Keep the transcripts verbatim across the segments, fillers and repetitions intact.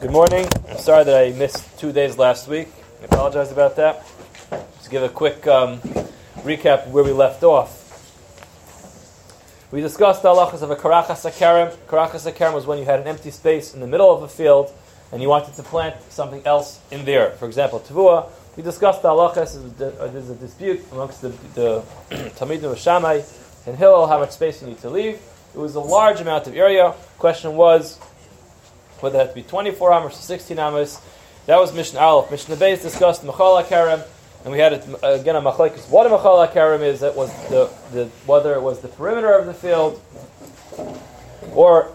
Good morning. I'm sorry that I missed two days last week. I apologize about that. Just give a quick um, recap of where we left off. We discussed the halachas of a karachas hakarim. Karachas hakarim was when you had an empty space in the middle of a field and you wanted to plant something else in there. For example, tavua. We discussed the halachas. There's a dispute amongst the, the Talmidim of Shammai and Hillel how much space you need to leave. It was a large amount of area. The question was whether it had to be twenty-four amos or sixteen amos. That was Mishnah Aleph. Mishnah Beis discussed Machal HaKarem, and we had it, again a machlekes. What a Machal HaKarem is, that was the, the whether it was the perimeter of the field, or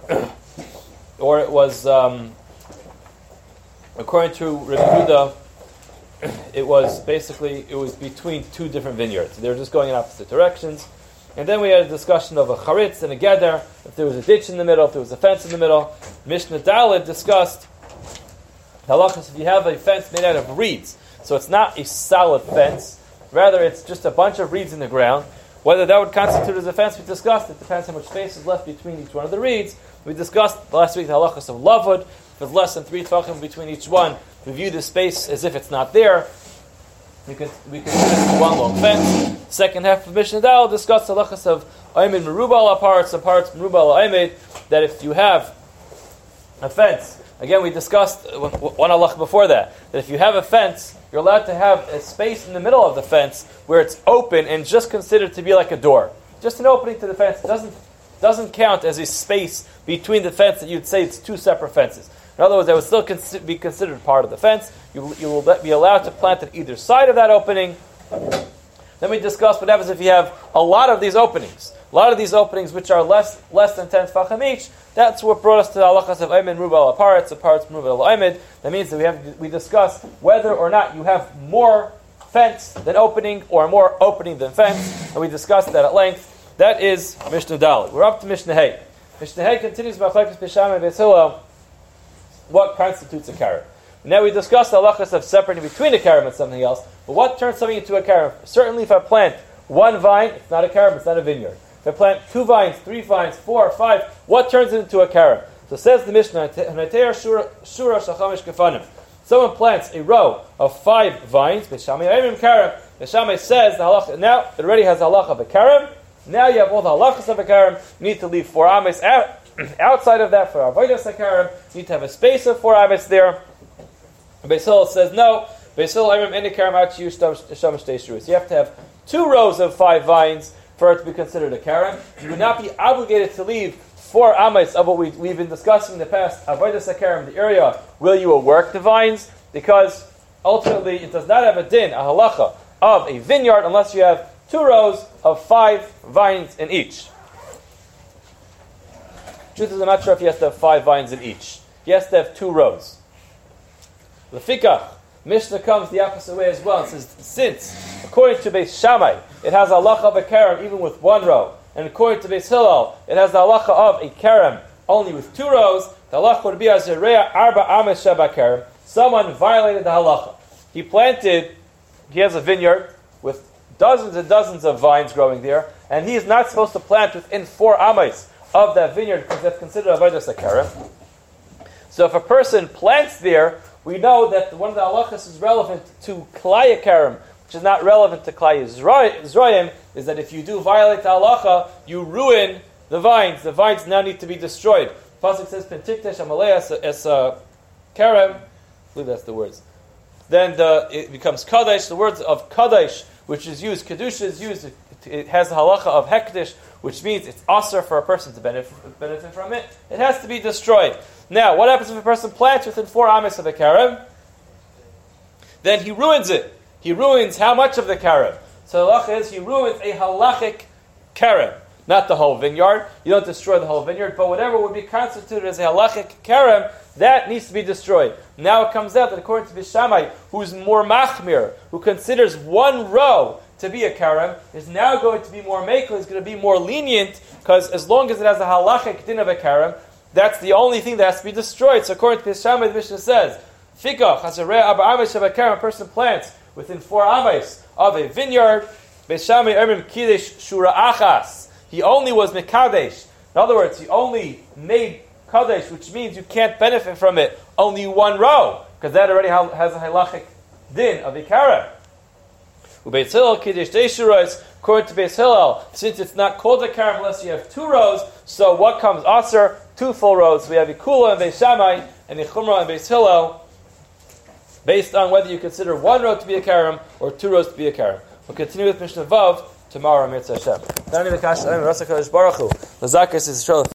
or it was um, according to Rebbe Yehuda, it was basically it was between two different vineyards. They were just going in opposite directions. And then we had a discussion of a charitz and a geder, if there was a ditch in the middle, if there was a fence in the middle. Mishnah Daled discussed halachas if you have a fence made out of reeds, so it's not a solid fence, rather it's just a bunch of reeds in the ground. Whether that would constitute as a fence, we discussed. It depends how much space is left between each one of the reeds. We discussed last week the halachas of lavud. If it's less than three tefachim between each one, we view the space as if it's not there. We could we consider it one long fence. Second half of Mishnah Dal discussed the halachas of Aymed Merubal aparts, aparts Merubal Aymed, that if you have a fence, again we discussed one halach before that, that if you have a fence, you're allowed to have a space in the middle of the fence where it's open and just considered to be like a door. Just an opening to the fence. It doesn't, doesn't count as a space between the fence that you'd say it's two separate fences. In other words, that would still cons- be considered part of the fence. You, you will be allowed to plant at either side of that opening. Then we discussed what happens if you have a lot of these openings. A lot of these openings which are less less than ten tefachim each. That's what brought us to the halachas of Aymed Merubal aparts, aparts Merubal Aymed. That means that we have we discussed whether or not you have more fence than opening or more opening than fence, and we discussed that at length. That is Mishnah Dalet. We're up to Mishnah Hey. Mishnah Hey continues by machlekes Beis Shammai and Beis Hillel. What constitutes a karim? Now we discussed the halachas of separating between a karim and something else, but what turns something into a karim? Certainly if I plant one vine, it's not a karim, it's not a vineyard. If I plant two vines, three vines, four, five, what turns it into a karim? So says the Mishnah, someone plants a row of five vines, Beis Shammai says, the halacha, now it already has the halacha of a karim, now you have all the halachas of a karim, you need to leave four ames out. Outside of that, for avodas hakarim, you need to have a space of four ames there. Beis Hillel says no. Beis Hillel ayrim eni karim out you shamash teishrus. You have to have two rows of five vines for it to be considered a karim. You would not be obligated to leave four ames of what we, we've been discussing in the past. Avodas hakarim, the area where you will work the vines, because ultimately it does not have a din, a halacha of a vineyard, unless you have two rows of five vines in each. Truth is, I'm not sure if he has to have five vines in each. He has to have two rows. Lefikach, Mishnah comes the opposite way as well. It says, since, according to Beis Shammai, it has a halacha of a karim even with one row, and according to Beis Hillel, it has the halacha of a karim only with two rows, the halacha would be as a rea arba ames sheba karim. Someone violated the halacha. He planted, he has a vineyard with dozens and dozens of vines growing there, and he is not supposed to plant within four ames of that vineyard because that's considered avodas hakarim. So if a person plants there, we know that one of the halachas is relevant to klai hakarim, which is not relevant to klai Yisrael, is that if you do violate the halacha, you ruin the vines. The vines now need to be destroyed. Pasuk says, "Pentiktesh amalei es karim." I believe that's the words. Then the, it becomes kadesh. The words of kadesh, which is used, kedusha is used. It, it has the halacha of hekdesh, which means it's asur for a person to benefit, benefit from it. It has to be destroyed. Now, what happens if a person plants within four ames of the karim? Then he ruins it. He ruins how much of the karim? So the halacha is he ruins a halachic karim. Not the whole vineyard. You don't destroy the whole vineyard, but whatever would be constituted as a halachic karim, that needs to be destroyed. Now it comes out that according to Beis Shammai, who's more machmir, who considers one row to be a karim, is now going to be more mekel, is going to be more lenient, because as long as it has a halachic din of a karim, that's the only thing that has to be destroyed. So according to Beis Shammai, the Mishnah says, Fikach, Hazareh Abba Ames Sheba Karim, a person plants within four ames of a vineyard, Beis Shammai Ermim Kidesh Shura Achas. He only was Mekadesh. In other words, he only made kadesh, which means you can't benefit from it only one row, because that already has a halachic din of ikara. Ubeis Hillel kiddush deishuros, according to Beis Hillel, since it's not called a karam unless you have two rows, so what comes aser? Two full rows. We have ikula and Beis Shammai and ichumra and Beis Hillel, based on whether you consider one row to be a karam or two rows to be a karam. We'll continue with Mishnah Vav tomorrow, Mitzvah Hashem.